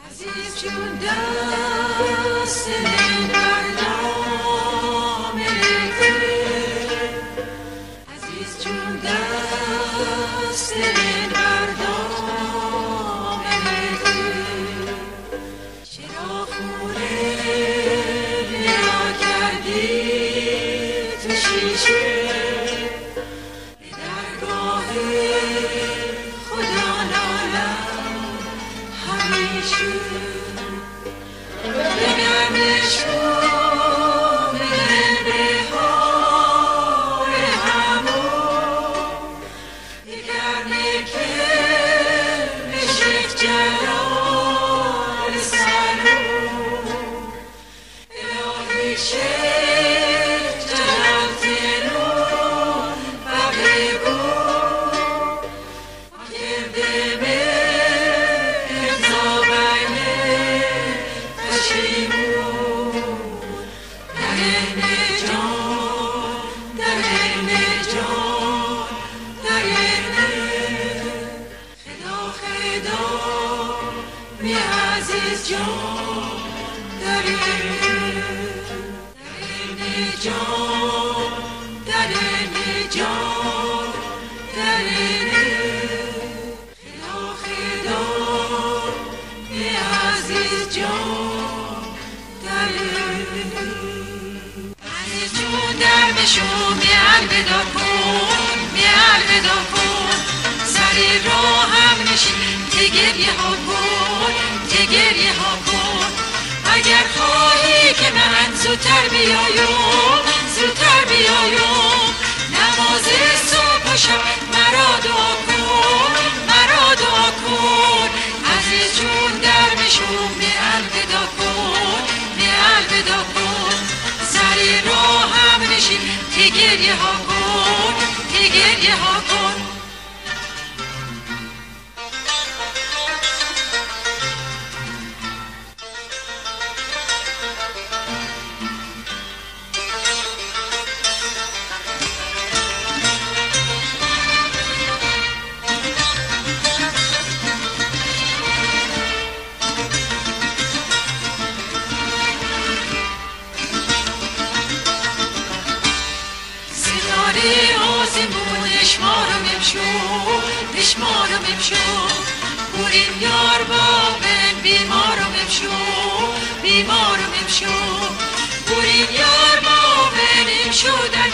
عزیز چون دست دل بردام ریخته، عزیز چون دست دل بردام ریخته، چرا خونه نیا کردی تو شیشه به درگاه خدا نالم همیشه. گریه ها کن، گریه ها کن، اگر خواهی که من زودتر بیایم، زودتر بیایم، نماز صبح و شب مرا دعا کن، مرا دعا کن، عزیز جون در بشو می الوداع کن، می الوداع کن، سری راه هم نشین گریه ها کن، گریه ها کن. نشمارم امشو بورین یار بابن بیمارم امشو بیمارم امشو بورین یار بابن امشو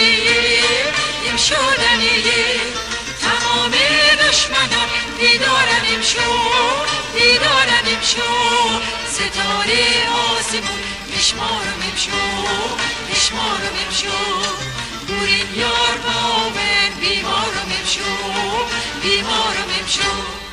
دنیه تمام دشمنان دیدارن امشو دیدارن امشو ستاره آسمون نشمارم امشو نشمارم امشو بورین یار بابن بیمارم امشو بیمارم امشو.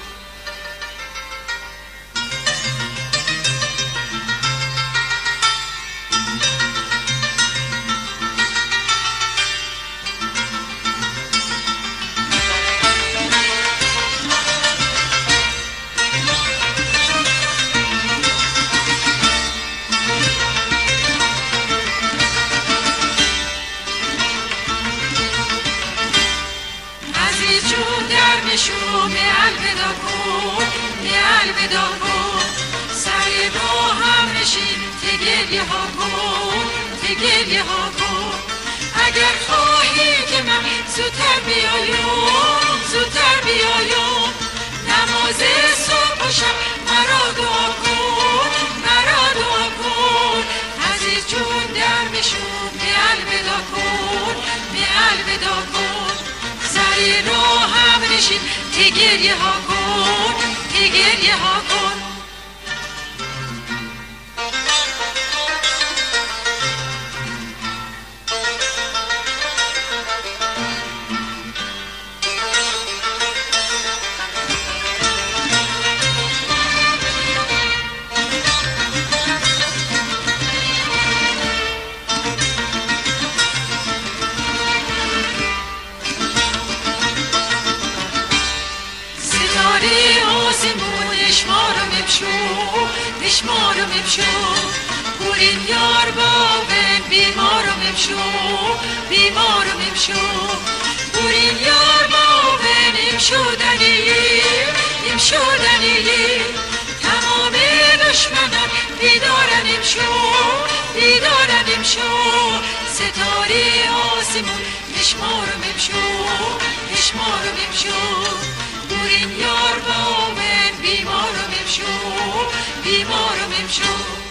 شو می الوداع کن، می الوداع کن، سر راه هم نشین گریه ها کن، گریه ها کن، اگر خواهی که من زودتر بیایم، زودتر بیایم، نماز صبح و شب مرا دعا کن، مرا دعا کن، عزیز جون در بشو می الوداع کن، می الوداع کن، سری راه هم نشین گریه ها کن، گریه ها کن. نشمارم امشو بورین یار بابن بیمارم امشو بیمارم امشو بورین یار بابن امشو دنیه تمام امشو بیدارم امشو ستاره آسمون اشمارم امشو دورین یار با من بیمارم امشو